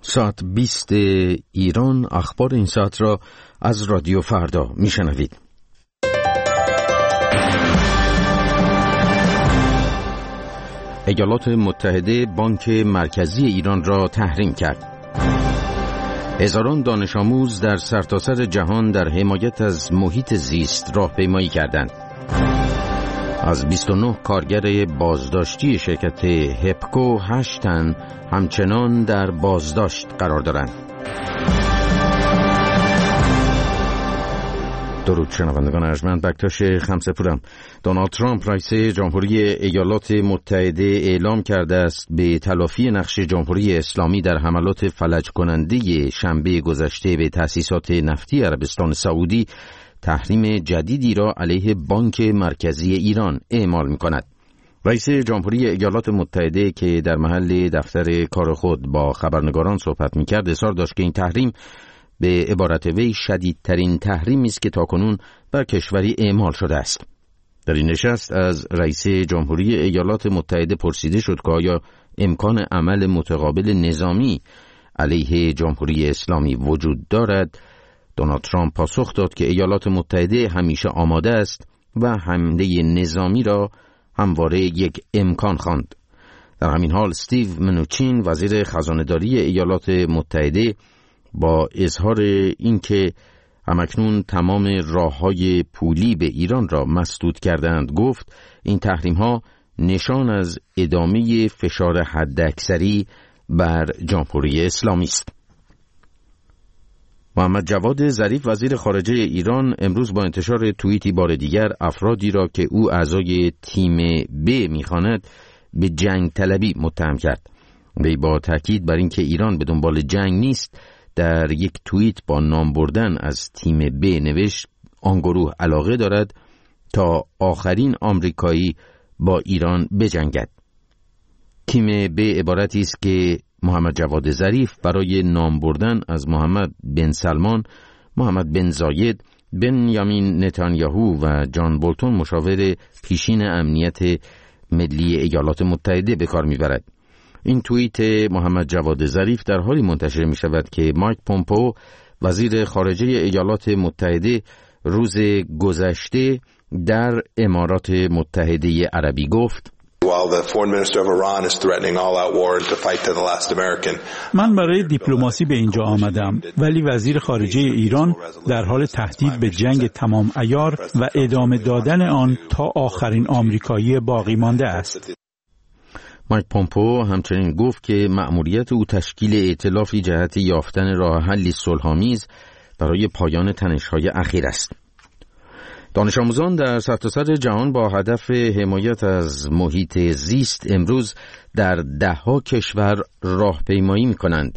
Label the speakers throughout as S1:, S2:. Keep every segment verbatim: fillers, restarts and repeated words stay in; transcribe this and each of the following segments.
S1: ساعت بیست ایران، اخبار این ساعت را از رادیو فردا میشنوید. ایالات متحده بانک مرکزی ایران را تحریم کرد. هزاران دانش آموز در سرتاسر جهان در حمایت از محیط زیست راهپیمایی کردند. از بیست و نه کارگر بازداشتی شرکت هپکو هشت تن همچنان در بازداشت قرار دارند. درود شنوندگان ارجمند، بکتاش خمسه‌پورم. دونالد ترامپ رئیس جمهوری ایالات متحده اعلام کرده است به تلافی نقش جمهوری اسلامی در حملات فلج کننده شنبه گذشته به تأسیسات نفتی عربستان سعودی تحریم جدیدی را علیه بانک مرکزی ایران اعمال می‌کند. رئیس جمهوری ایالات متحده که در محل دفتر کار خود با خبرنگاران صحبت می‌کرد اصرار داشت که این تحریم به عبارت وی شدیدترین تحریمی است که تاکنون بر کشوری اعمال شده است. در این نشست از رئیس جمهوری ایالات متحده پرسیده شد که آیا امکان عمل متقابل نظامی علیه جمهوری اسلامی وجود دارد. دونالد ترامپ پاسخ داد که ایالات متحده همیشه آماده است و حمله نظامی را همواره یک امکان خواند. در همین حال استیو منوچین وزیر خزانه‌داری ایالات متحده با اظهار اینکه همکنون تمام راه‌های پولی به ایران را مسدود کردند گفت این تحریم‌ها نشان از ادامه فشار حداکثری بر جمهوری اسلامی است. محمد جواد ظریف وزیر خارجه ایران امروز با انتشار توییتی بار دیگر افرادی را که او اعضای تیم ب می‌خواند به جنگ طلبی متهم کرد. وی با تاکید بر اینکه ایران به دنبال جنگ نیست در یک توییت با نام بردن از تیم ب نوشت آن گروه علاقه دارد تا آخرین آمریکایی با ایران بجنگد. تیم ب عبارتی است که محمد جواد ظریف برای نام بردن از محمد بن سلمان، محمد بن زاید، بنیامین نتانیاهو و جان بولتون مشاور پیشین امنیت ملی ایالات متحده به کار میبرد. این توییت محمد جواد ظریف در حالی منتشر می شود که مایک پومپئو وزیر خارجه ایالات متحده روز گذشته در امارات متحده عربی گفت
S2: من برای دیپلماسی به اینجا آمدم، ولی وزیر خارجه ایران در حال تهدید به جنگ تمام عیار و ادامه دادن آن تا آخرین آمریکایی باقی مانده است.
S1: مایک پومپئو همچنین گفت که مأموریت او تشکیل ائتلافی جهت یافتن راه حلی صلح‌آمیز برای پایان تنش‌های اخیر است. دانش آموزان در سرتاسر جهان با هدف حمایت از محیط زیست امروز در ده‌ها کشور راهپیمایی می‌کنند.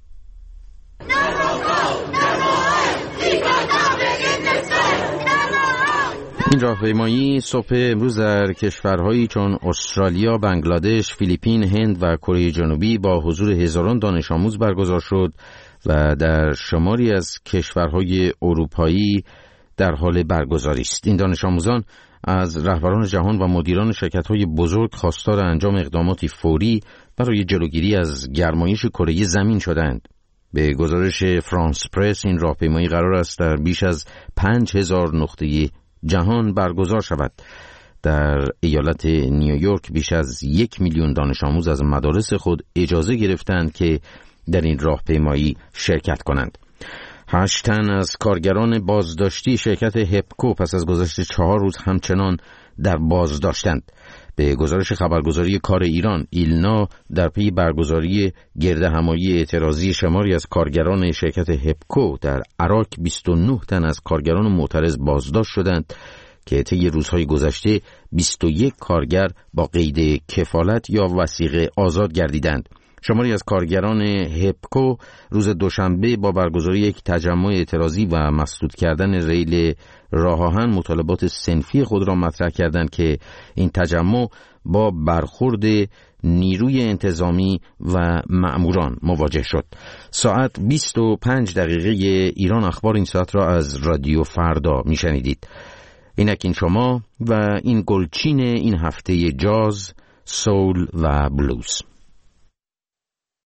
S1: این راهپیمایی صبح امروز در کشورهایی چون استرالیا، بنگلادش، فیلیپین، هند و کره جنوبی با حضور هزاران دانش آموز برگزار شد و در شماری از کشورهای اروپایی در حال برگزاری است. این دانش آموزان از رهبران جهان و مدیران شرکت‌های بزرگ خواستار انجام اقداماتی فوری برای جلوگیری از گرمایش کره زمین شدند. به گزارش فرانس پرس این راهپیمایی قرار است در بیش از پنج هزار نقطه جهان برگزار شود. در ایالت نیویورک بیش از یک میلیون دانش آموز از مدارس خود اجازه گرفتند که در این راهپیمایی شرکت کنند. هشت تن از کارگران بازداشتی شرکت هپکو پس از گذشت چهار روز همچنان در بازداشتند. به گزارش خبرگزاری کار ایران، ایلنا در پی برگزاری گردهمایی اعتراضی شماری از کارگران شرکت هپکو در عراق بیست و نه تن از کارگران معترض بازداشت شدند که طی روزهای گذشته بیست و یک کارگر با قید کفالت یا وثیقه آزاد گردیدند. شماری از کارگران هپکو روز دوشنبه با برگزاری یک تجمع اعتراضی و مسدود کردن ریل راه آهن مطالبات صنفی خود را مطرح کردند که این تجمع با برخورد نیروی انتظامی و مأموران مواجه شد. ساعت بیست و پنج دقیقه ایران اخبار این ساعت را از رادیو فردا میشنیدید. اینک شما و این گلچین این هفته جاز، سول و بلوز.